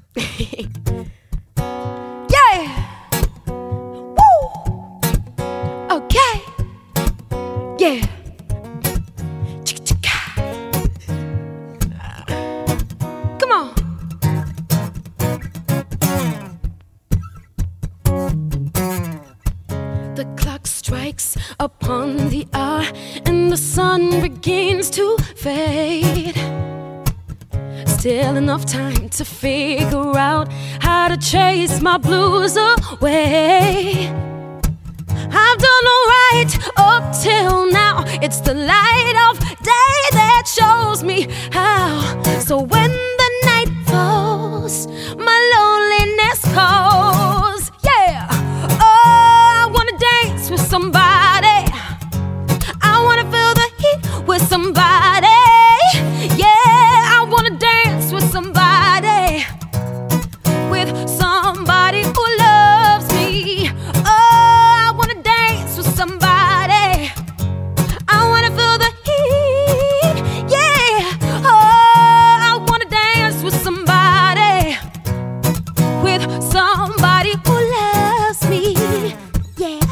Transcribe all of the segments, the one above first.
Yeah. Woo. Okay. Yeah. Chicka-chicka. Come on. The clock strikes upon the hour and the sun begins to fade. Still enough time to figure out how to chase my blues away. I've done alright up till now. It's the light of day that shows me how. So when the night falls, my loneliness calls. Yeah. Oh, I wanna dance with somebody. I wanna feel the heat with somebody. Yeah, I wanna dance with somebody. With somebody who loves me. Oh, I wanna dance with somebody. I wanna feel the heat. Yeah. Oh, I wanna dance with somebody. With somebody who loves me. Yeah.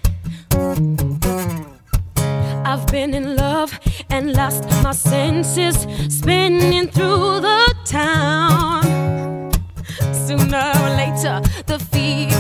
I've been in love and lost my senses, spinning through the town. Sooner or later, the fear